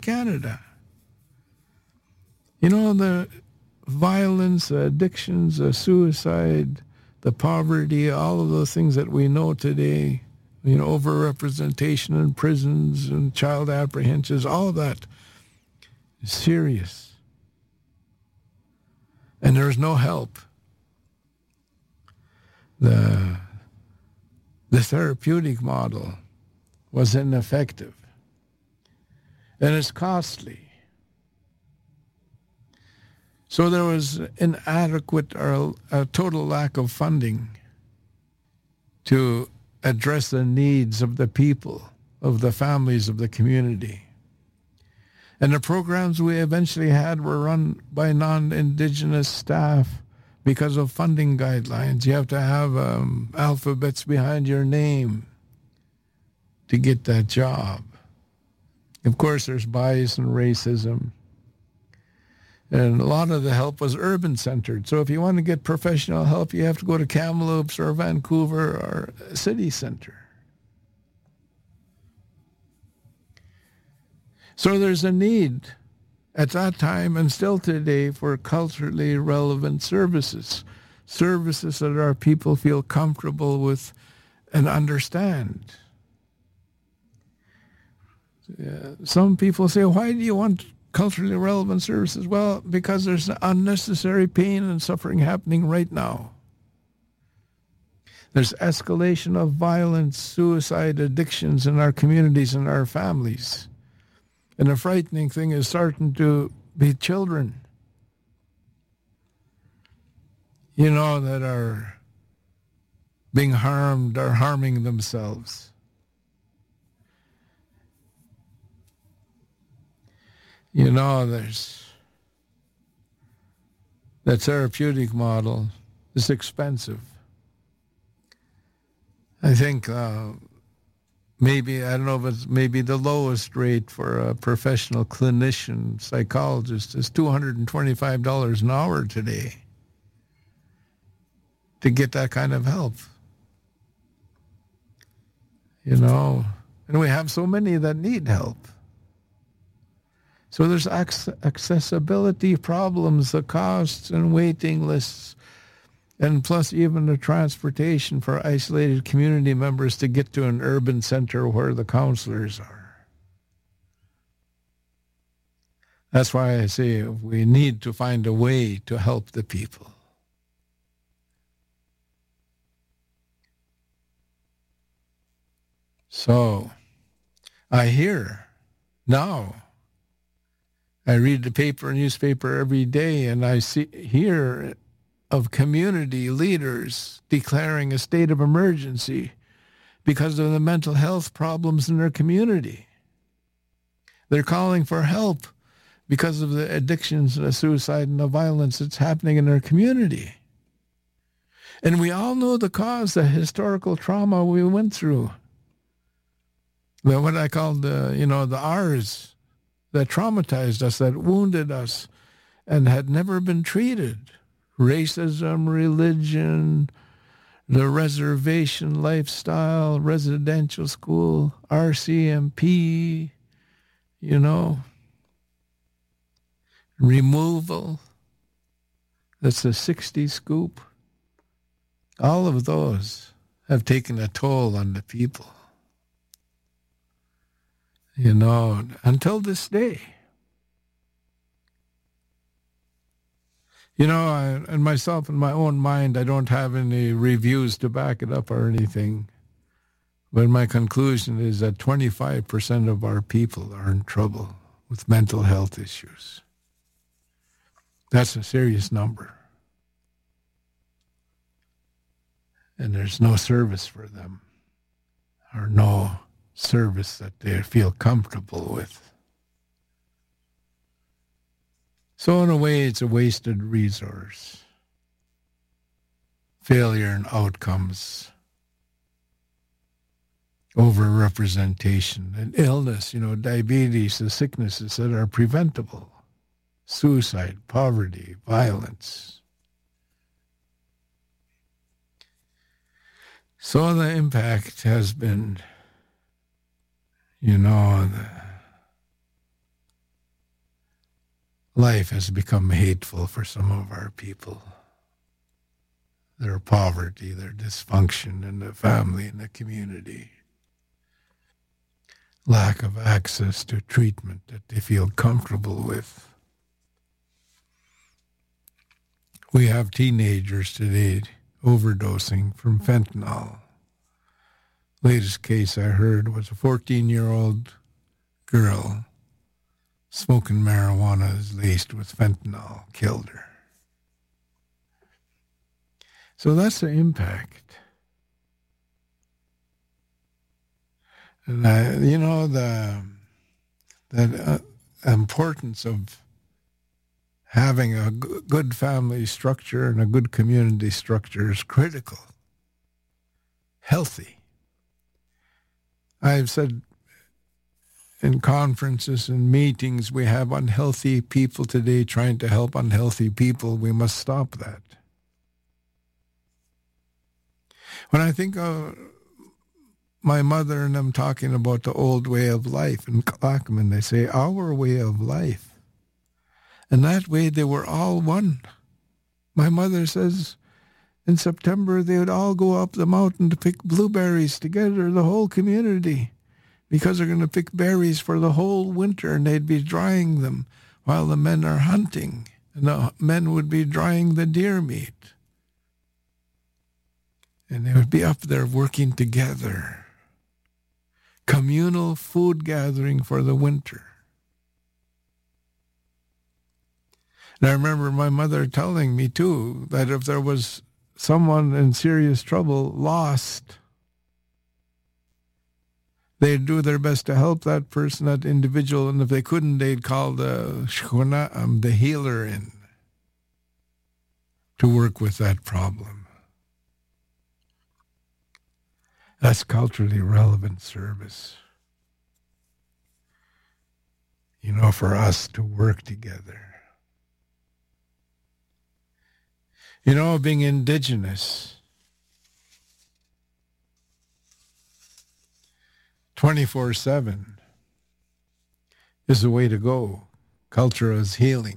Canada. You know, the violence, the addictions, the suicide, the poverty, all of those things that we know today, you know, overrepresentation in prisons and child apprehensions, all of that is serious. And there's no help. The therapeutic model was ineffective. And it's costly. So there was inadequate or a total lack of funding to address the needs of the people, of the families, of the community. And the programs we eventually had were run by non-Indigenous staff because of funding guidelines. You have to have alphabets behind your name to get that job. Of course, there's bias and racism. And a lot of the help was urban-centered. So if you want to get professional help, you have to go to Kamloops or Vancouver or a city center. So there's a need at that time and still today for culturally relevant services, services that our people feel comfortable with and understand. Some people say, why do you want culturally relevant services? Well, because there's unnecessary pain and suffering happening right now. There's escalation of violence, suicide, addictions in our communities and our families. And the frightening thing is starting to be children, you know, that are being harmed or harming themselves. You know, there's the therapeutic model is expensive. I think maybe, I don't know if it's maybe the lowest rate for a professional clinician, psychologist is $225 an hour today to get that kind of help. You know, and we have so many that need help. So there's accessibility problems, the costs and waiting lists, and plus even the transportation for isolated community members to get to an urban center where the counselors are. That's why I say we need to find a way to help the people. So I hear now, I read the newspaper every day, and I hear of community leaders declaring a state of emergency because of the mental health problems in their community. They're calling for help because of the addictions, the suicide, and the violence that's happening in their community. And we all know the cause, the historical trauma we went through. What I call the R's, that traumatized us, that wounded us, and had never been treated. Racism, religion, the reservation lifestyle, residential school, RCMP, you know, removal. That's the 60 scoop. All of those have taken a toll on the people. You know, until this day. You know, and myself, in my own mind, I don't have any reviews to back it up or anything. But my conclusion is that 25% of our people are in trouble with mental health issues. That's a serious number. And there's no service for them, or no service that they feel comfortable with. So in a way, it's a wasted resource. Failure in outcomes, overrepresentation, and illness, you know, diabetes, the sicknesses that are preventable, suicide, poverty, violence. So the impact has been, you know, life has become hateful for some of our people. Their poverty, their dysfunction in the family and the community. Lack of access to treatment that they feel comfortable with. We have teenagers today overdosing from fentanyl. Latest case I heard was a 14-year-old girl smoking marijuana is laced with fentanyl, killed her. So that's the impact. And the importance of having a good family structure and a good community structure is critical. Healthy. I've said in conferences and meetings, we have unhealthy people today trying to help unhealthy people. We must stop that. When I think of my mother and them talking about the old way of life in Clackman, they say, our way of life. And that way they were all one. My mother says in September they would all go up the mountain to pick blueberries together, the whole community, because they're going to pick berries for the whole winter, and they'd be drying them while the men are hunting, and the men would be drying the deer meat. And they would be up there working together. Communal food gathering for the winter. And I remember my mother telling me, too, that if there was someone in serious trouble, lost, they'd do their best to help that person, that individual, and if they couldn't, they'd call the shchuna'am, the healer, in to work with that problem. That's culturally relevant service. For us to work together. Being indigenous, 24/7 is the way to go. Culture is healing.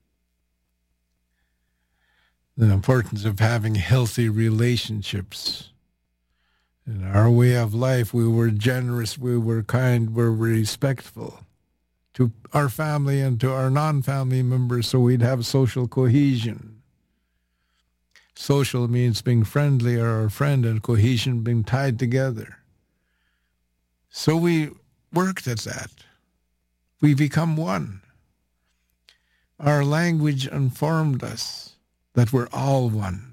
The importance of having healthy relationships. In our way of life, we were generous, we were kind, we were respectful to our family and to our non-family members, so we'd have social cohesion. Social means being friendly or a friend, and cohesion being tied together. So we worked at that. We become one. Our language informed us that we're all one.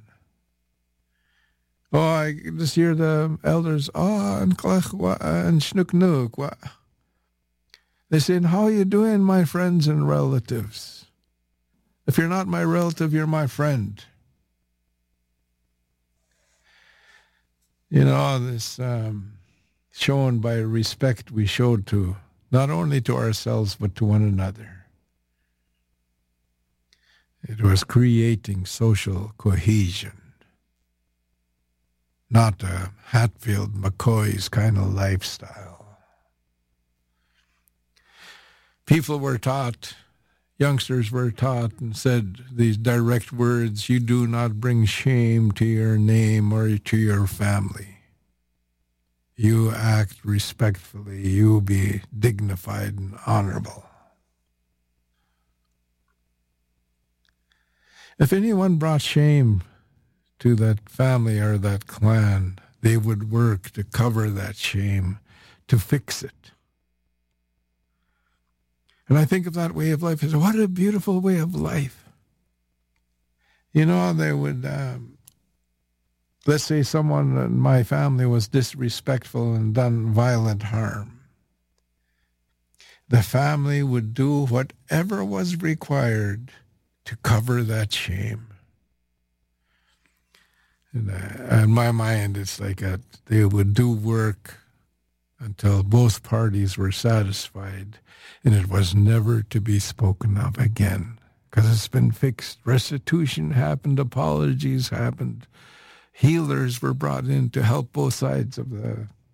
Oh, I just hear the elders, and shnuknuk. They say, how are you doing, my friends and relatives? If you're not my relative, you're my friend. This shown by respect we showed to, not only to ourselves, but to one another. It was creating social cohesion. Not a Hatfield McCoy's kind of lifestyle. People were taught, youngsters were taught and said these direct words, you do not bring shame to your name or to your family. You act respectfully. You be dignified and honorable. If anyone brought shame to that family or that clan, they would work to cover that shame, to fix it. And I think of that way of life as, what a beautiful way of life. They would, let's say someone in my family was disrespectful and done violent harm. The family would do whatever was required to cover that shame. And in my mind, it's like they would do work until both parties were satisfied, and it was never to be spoken of again, because it's been fixed. Restitution happened, apologies happened, healers were brought in to help both sides of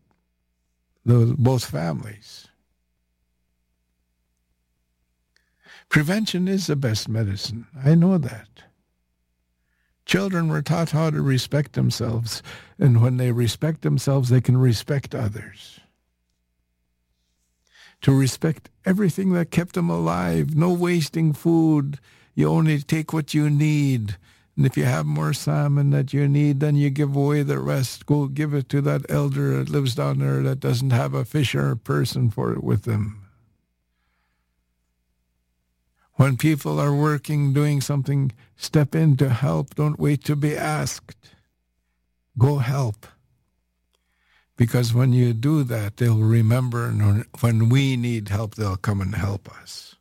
both families. Prevention is the best medicine. I know that. Children were taught how to respect themselves, and when they respect themselves, they can respect others. To respect everything that kept them alive, no wasting food. You only take what you need. And if you have more salmon that you need, then you give away the rest. Go give it to that elder that lives down there that doesn't have a fisher person for it with them. When people are working, doing something, step in to help. Don't wait to be asked. Go help. Because when you do that, they'll remember, and when we need help, they'll come and help us.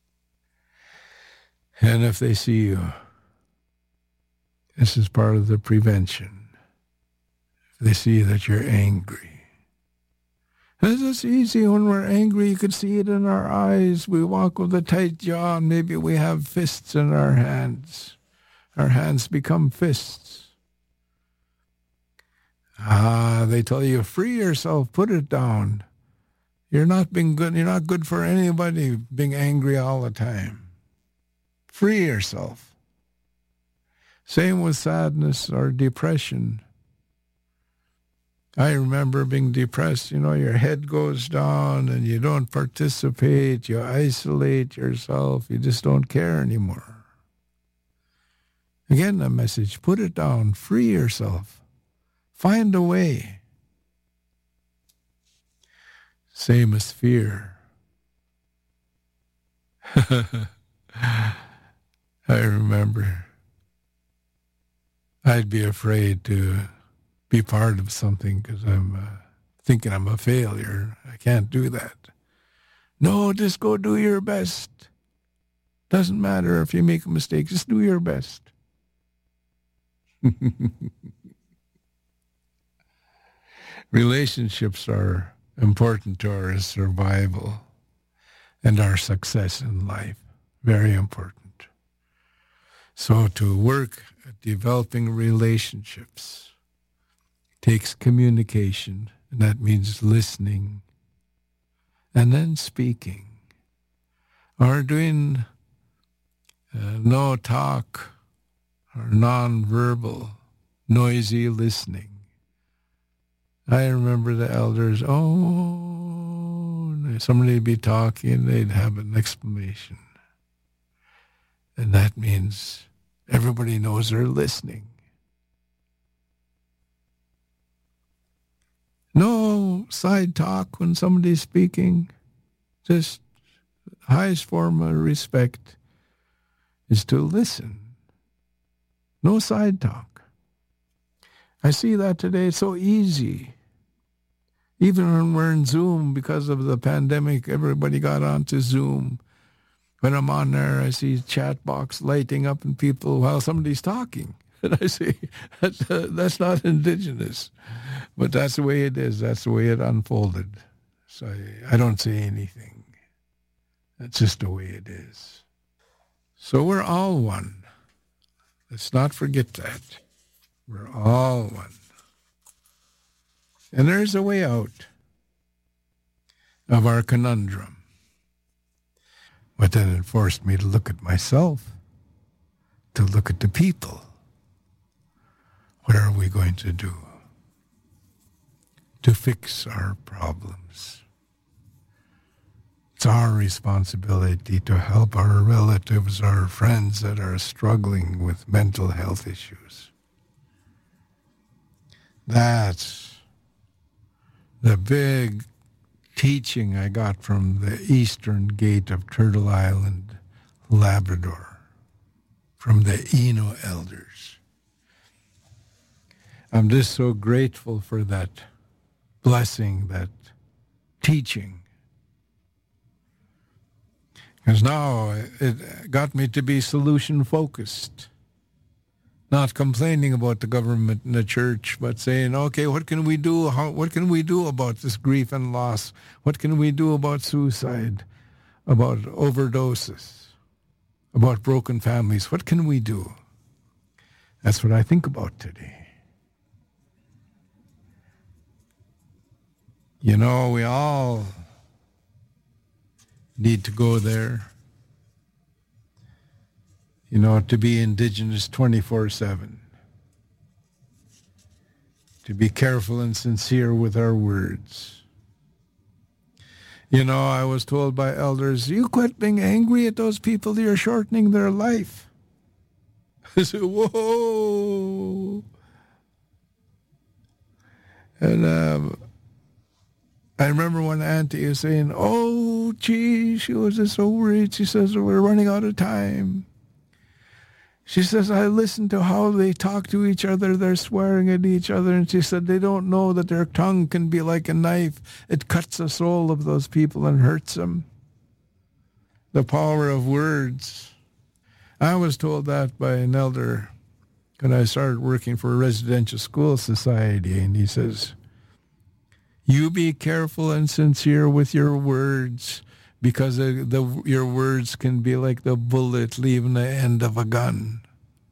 And if they see you, this is part of the prevention. If they see that you're angry. It's easy when we're angry. You can see it in our eyes. We walk with a tight jaw, and maybe we have fists in our hands. Our hands become fists. They tell you, free yourself, put it down. You're not being good. You're not good for anybody being angry all the time. Free yourself. Same with sadness or depression. I remember being depressed. Your head goes down and you don't participate. You isolate yourself. You just don't care anymore. Again, the message, put it down. Free yourself. Find a way. Same as fear. I remember I'd be afraid to be part of something because I'm thinking I'm a failure. I can't do that. No, just go do your best. Doesn't matter if you make a mistake. Just do your best. Relationships are important to our survival and our success in life. Very important. So to work at developing relationships takes communication, and that means listening and then speaking or doing no talk or non-verbal, noisy listening. I remember the elders, somebody would be talking, they'd have an exclamation. And that means everybody knows they're listening. No side talk when somebody's speaking. Just highest form of respect is to listen. No side talk. I see that today. It's so easy. Even when we're in Zoom, because of the pandemic, everybody got onto Zoom. When I'm on there, I see chat box lighting up and people while somebody's talking. And I say, that's not indigenous. But that's the way it is. That's the way it unfolded. So I don't say anything. That's just the way it is. So we're all one. Let's not forget that. We're all one. And there's a way out of our conundrum. But then it forced me to look at myself, to look at the people. What are we going to do to fix our problems? It's our responsibility to help our relatives, our friends that are struggling with mental health issues. That's the big teaching I got from the eastern gate of Turtle Island, Labrador, from the Eno elders. I'm just so grateful for that blessing, that teaching. Because now it got me to be solution-focused. Not complaining about the government and the church, but saying, okay, what can we do? What can we do about this grief and loss? What can we do about suicide, about overdoses, about broken families? What can we do? That's what I think about today. We all need to go there. to be indigenous 24/7. To be careful and sincere with our words. I was told by elders, you quit being angry at those people, you're shortening their life. I said, whoa. And I remember one auntie was saying, oh, gee, she was just so worried. She says, we're running out of time. She says, I listened to how they talk to each other. They're swearing at each other. And she said, they don't know that their tongue can be like a knife. It cuts the soul of those people and hurts them. The power of words. I was told that by an elder when I started working for a residential school society. And he says, you be careful and sincere with your words, because your words can be like the bullet leaving the end of a gun.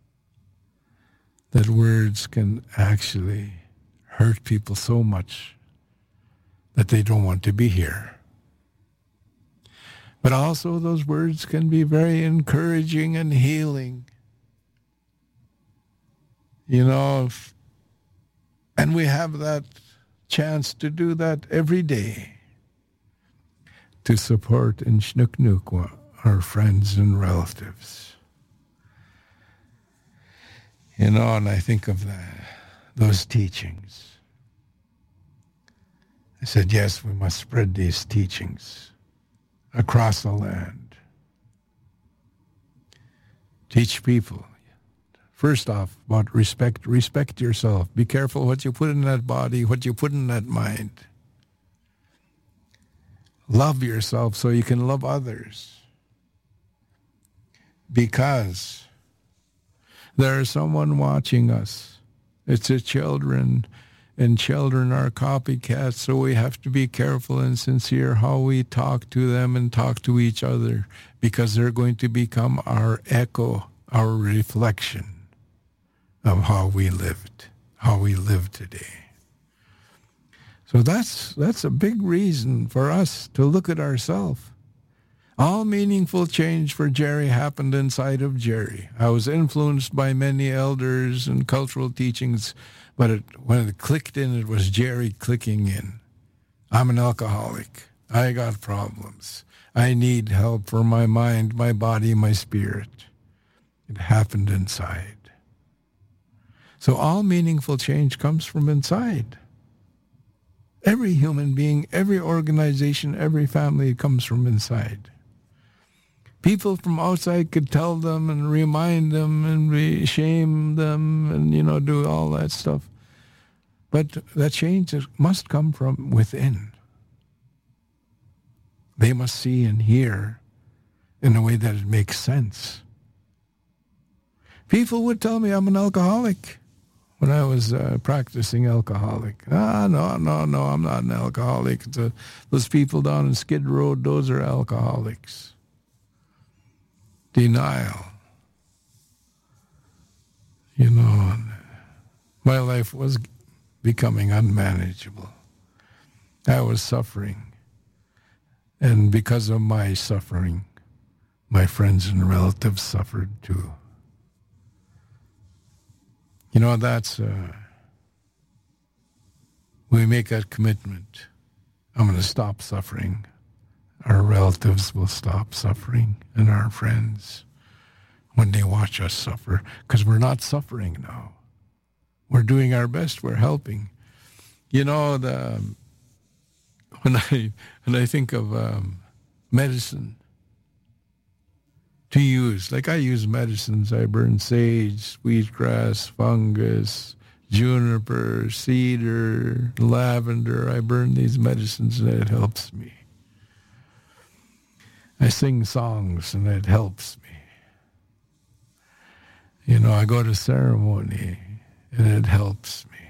That words can actually hurt people so much that they don't want to be here. But also those words can be very encouraging and healing. And we have that chance to do that every day, to support in Shnuknuk our friends and relatives. And I think of those teachings. I said, yes, we must spread these teachings across the land. Teach people, first off, about respect. Respect yourself. Be careful what you put in that body, what you put in that mind. Love yourself so you can love others. Because there is someone watching us. It's the children, and children are copycats, so we have to be careful and sincere how we talk to them and talk to each other, because they're going to become our echo, our reflection of how we lived, how we live today. So that's a big reason for us to look at ourselves. All meaningful change for Jerry happened inside of Jerry. I was influenced by many elders and cultural teachings, but when it clicked in, it was Jerry clicking in. I'm an alcoholic. I got problems. I need help for my mind, my body, my spirit. It happened inside. So all meaningful change comes from inside. Every human being, every organization, every family comes from inside. People from outside could tell them and remind them and shame them and, do all that stuff. But that change must come from within. They must see and hear in a way that it makes sense. People would tell me I'm an alcoholic when I was practicing alcoholic. No, I'm not an alcoholic. Those people down in Skid Row, those are alcoholics. Denial. My life was becoming unmanageable. I was suffering. And because of my suffering, my friends and relatives suffered too. We make that commitment. I'm going to stop suffering. Our relatives will stop suffering, and our friends, when they watch us suffer, because we're not suffering now. We're doing our best. We're helping. When I think of medicine to use, like I use medicines. I burn sage, wheatgrass, fungus, juniper, cedar, lavender. I burn these medicines, and it helps me. I sing songs, and it helps me. I go to ceremony, and it helps me.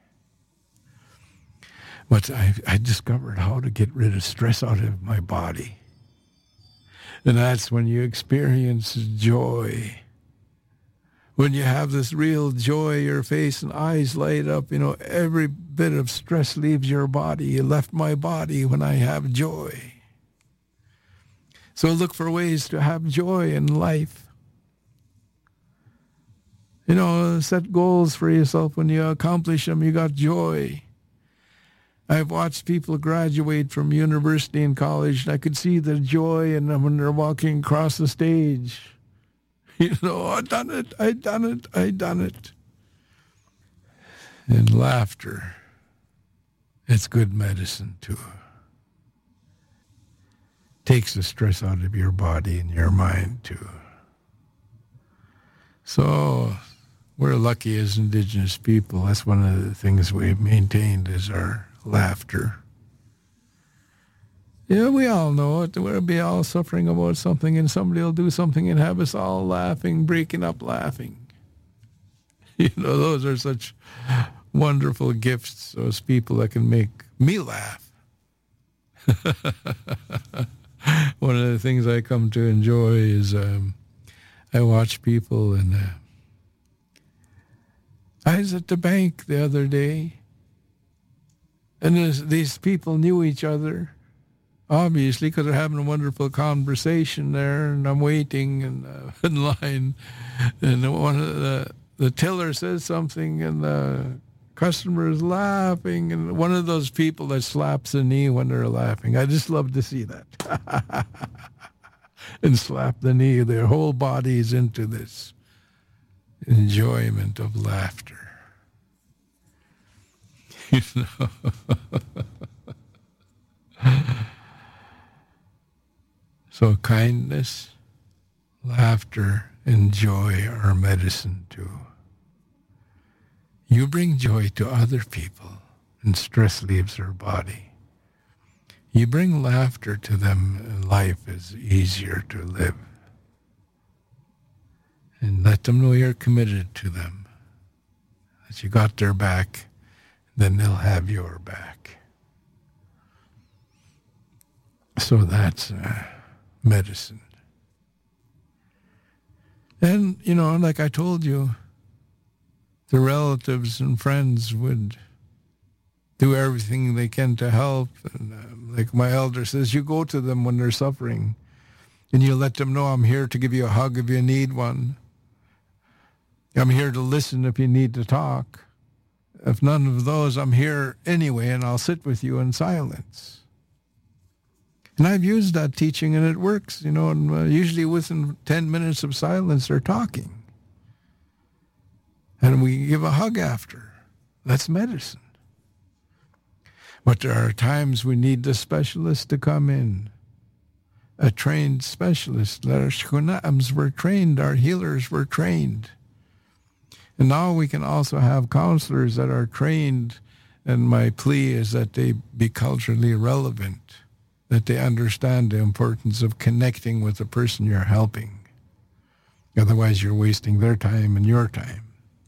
But I discovered how to get rid of stress out of my body. And that's when you experience joy. When you have this real joy, your face and eyes light up, every bit of stress leaves your body. You left my body when I have joy. So look for ways to have joy in life. Set goals for yourself. When you accomplish them, you got joy. I've watched people graduate from university and college, and I could see the joy in them when they're walking across the stage. I done it, I done it, I done it. And laughter, it's good medicine too. Takes the stress out of your body and your mind too. So we're lucky as Indigenous people. That's one of the things we've maintained is our laughter. Yeah, we all know it. We'll be all suffering about something, and somebody will do something and have us all laughing, breaking up laughing. Those are such wonderful gifts, those people that can make me laugh. One of the things I come to enjoy is I watch people, and I was at the bank the other day, and these people knew each other, obviously, because they're having a wonderful conversation there, and I'm waiting and in line, and one of the teller says something, and the customer is laughing, and one of those people that slaps the knee when they're laughing. I just love to see that. And slap the knee. Their whole body is into this enjoyment of laughter. So kindness, laughter, and joy are medicine too. You bring joy to other people, and stress leaves their body. You bring laughter to them, and life is easier to live. And let them know you're committed to them, that you got their back, then they'll have your back. So that's medicine. And, like I told you, the relatives and friends would do everything they can to help. And like my elder says, you go to them when they're suffering, and you let them know, I'm here to give you a hug if you need one. I'm here to listen if you need to talk. If none of those, I'm here anyway, and I'll sit with you in silence. And I've used that teaching, and it works, and usually within 10 minutes of silence, they're talking. And we give a hug after. That's medicine. But there are times we need the specialist to come in. A trained specialist. Our shkunams were trained. Our healers were trained. And now we can also have counselors that are trained. And my plea is that they be culturally relevant, that they understand the importance of connecting with the person you're helping. Otherwise, you're wasting their time and your time.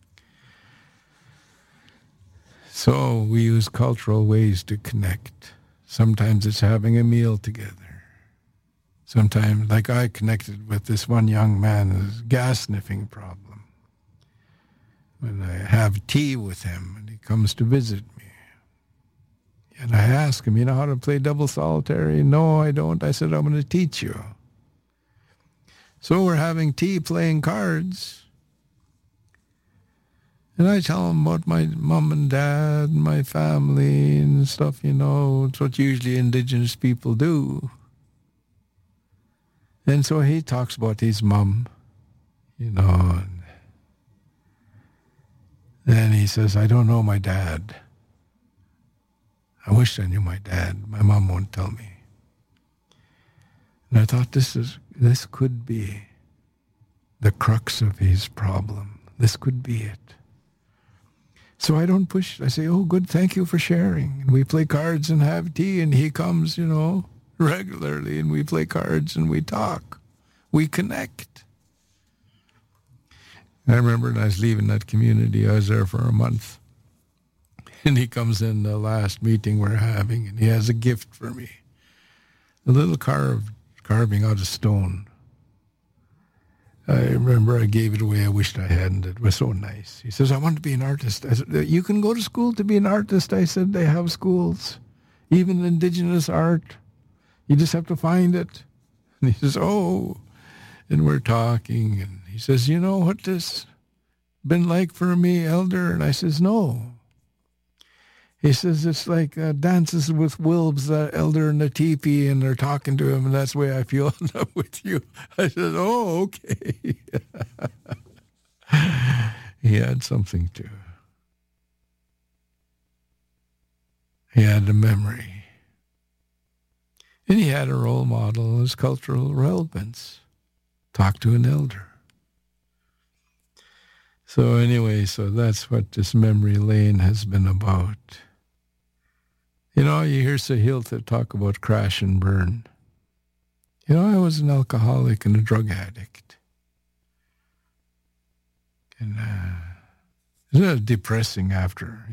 So we use cultural ways to connect. Sometimes it's having a meal together. Sometimes, like I connected with this one young man with a gas sniffing problem. When I have tea with him and he comes to visit me. And I ask him, you know how to play double solitaire? No, I don't. I said, I'm going to teach you. So we're having tea playing cards. And I tell him about my mom and dad and my family and stuff, It's what usually Indigenous people do. And so he talks about his mom, and then he says, I don't know my dad. I wish I knew my dad. My mom won't tell me. And I thought this could be the crux of his problem. This could be it. So I don't push. I say, oh, good, thank you for sharing. And we play cards and have tea, and he comes, regularly, and we play cards and we talk. We connect. I remember when I was leaving that community, I was there for a month. And he comes in the last meeting we're having, and he has a gift for me. A little carving out of stone. I remember I gave it away. I wished I hadn't. It was so nice. He says, I want to be an artist. I said, you can go to school to be an artist. I said, they have schools, even Indigenous art. You just have to find it. And he says, oh. And we're talking. And he says, you know what this been like for me, Elder? And I says, no. He says, it's like Dances with Wolves, Elder in the teepee, and they're talking to him, and that's the way I feel with you. I said, oh, okay. He had something to. He had a memory. And he had a role model as cultural relevance. Talk to an elder. So anyway, so that's what this memory lane has been about. You know, you hear Sahiltha talk about crash and burn. You know, I was an alcoholic and a drug addict. And isn't it depressing after,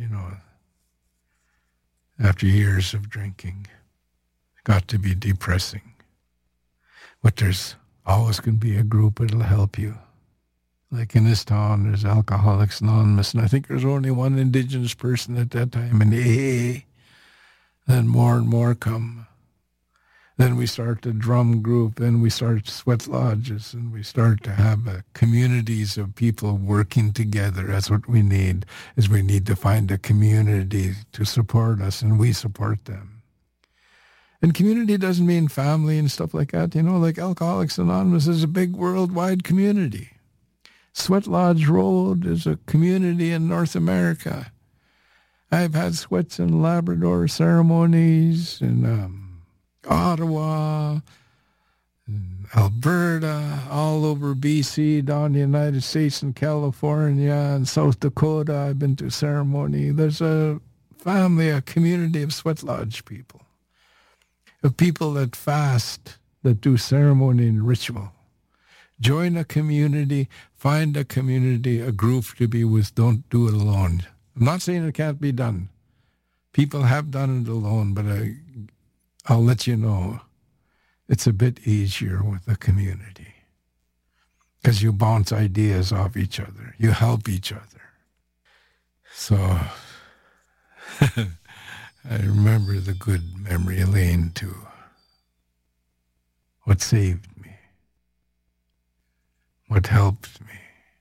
after years of drinking? It got to be depressing. But there's always going to be a group that'll help you. Like in this town, there's Alcoholics Anonymous, and I think there's only one Indigenous person at that time in the AA. Then more and more come. Then we start the drum group, then we start sweat lodges, and we start to have communities of people working together. That's what we need, is we need to find a community to support us, and we support them. And community doesn't mean family and stuff like that. Like Alcoholics Anonymous is a big worldwide community. Sweat Lodge Road is a community in North America. I've had sweats in Labrador ceremonies in Ottawa, in Alberta, all over BC, down the United States and California and South Dakota. I've been to ceremony. There's a family, a community of Sweat Lodge people, of people that fast, that do ceremony and ritual. Join a community, find a community, a group to be with. Don't do it alone. I'm not saying it can't be done. People have done it alone, but I'll let you know it's a bit easier with a community because you bounce ideas off each other. You help each other. So I remember the good memory lane too. What saved me? What helped me?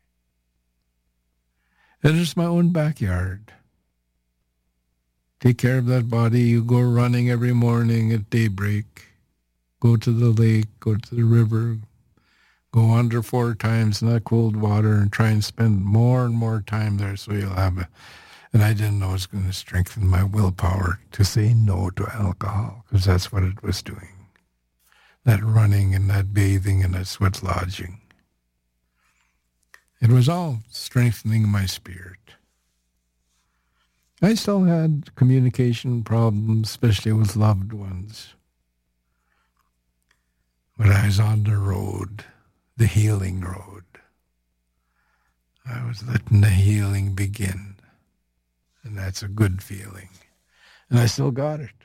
And it's my own backyard. Take care of that body. You go running every morning at daybreak. Go to the lake, go to the river, go under 4 times in that cold water and try and spend more and more time there so you'll have and I didn't know it was going to strengthen my willpower to say no to alcohol because that's what it was doing. That running and that bathing and that sweat lodging. It was all strengthening my spirit. I still had communication problems, especially with loved ones. But I was on the road, the healing road. I was letting the healing begin. And that's a good feeling. And I still got it.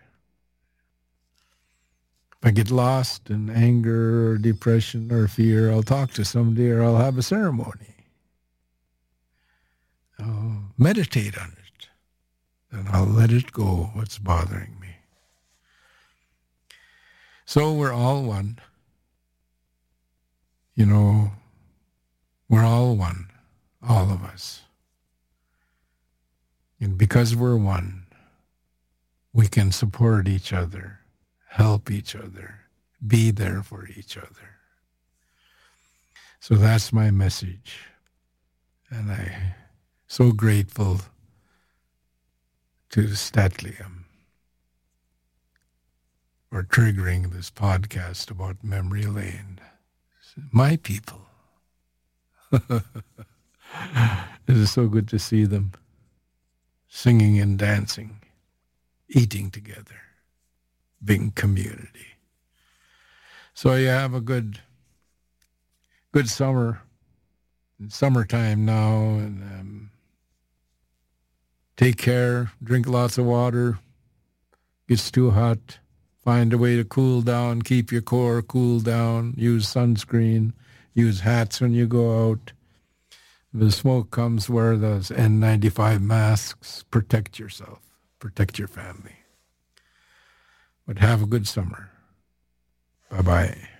If I get lost in anger or depression or fear, I'll talk to somebody or I'll have a ceremony. I'll meditate on it, and I'll let it go, what's bothering me. So we're all one. We're all one, all of us. And because we're one, we can support each other, help each other, be there for each other. So that's my message. And I'm so grateful to Statlium for triggering this podcast about Memory Lane. My people. It is so good to see them singing and dancing, eating together, big community. So you have a good summer. It's summertime now, and take care, drink lots of water. Gets too hot, find a way to cool down, keep your core cool down, use sunscreen, use hats when you go out. If the smoke comes, wear those N95 masks, protect yourself, protect your family. But have a good summer. Bye-bye.